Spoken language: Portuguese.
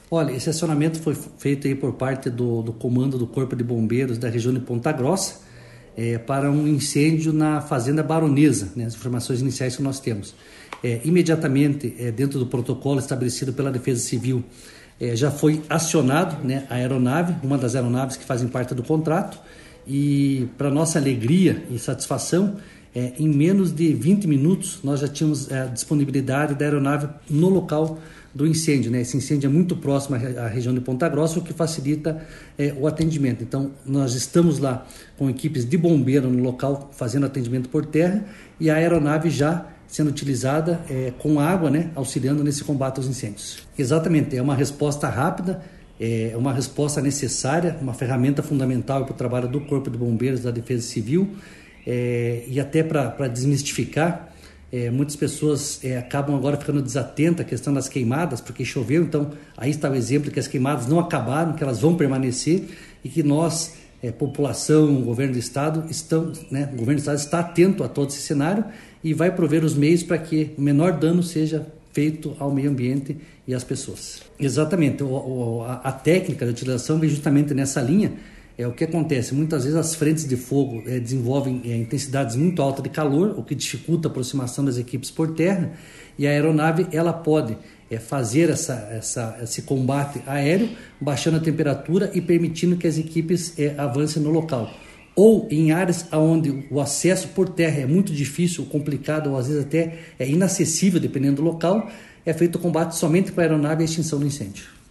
Olha, esse acionamento foi feito aí por parte do comando do Corpo de Bombeiros da região de Ponta Grossa para um incêndio na Fazenda Baronesa, né, as informações iniciais que nós temos. Imediatamente, dentro do protocolo estabelecido pela Defesa Civil, já foi acionado, né, a aeronave, uma das aeronaves que fazem parte do contrato, e para nossa alegria e satisfação, em menos de 20 minutos nós já tínhamos a disponibilidade da aeronave no local do incêndio, né? Esse incêndio é muito próximo à região de Ponta Grossa, o que facilita o atendimento. Então, nós estamos lá com equipes de bombeiro no local fazendo atendimento por terra e a aeronave já sendo utilizada com água, né? Auxiliando nesse combate aos incêndios. Exatamente, é uma resposta rápida, é uma resposta necessária, uma ferramenta fundamental para o trabalho do Corpo de Bombeiros da Defesa Civil e até para desmistificar. Muitas pessoas acabam agora ficando desatentas à questão das queimadas, porque choveu, então aí está o exemplo que as queimadas não acabaram, que elas vão permanecer e que nós, população, governo do Estado, o governo do Estado está atento a todo esse cenário e vai prover os meios para que o menor dano seja feito ao meio ambiente e às pessoas. Exatamente, a técnica de utilização vem justamente nessa linha. O que acontece? Muitas vezes as frentes de fogo desenvolvem intensidades muito altas de calor, o que dificulta a aproximação das equipes por terra, e a aeronave ela pode fazer esse combate aéreo, baixando a temperatura e permitindo que as equipes avancem no local. Ou em áreas onde o acesso por terra é muito difícil, complicado, ou às vezes até inacessível, dependendo do local, é feito o combate somente com a aeronave e a extinção do incêndio.